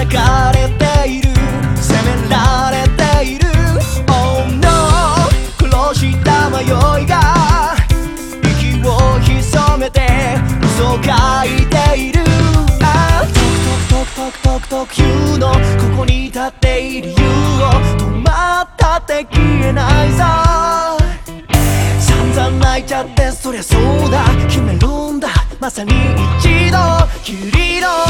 かれている責められている Oh no 殺した迷いが息を潜めて嘘を書いているトクトクトクトク言うのここに立っている理由を止まったって消えないさ散々泣いちゃってそりゃそうだ決めるんだまさに一度きりの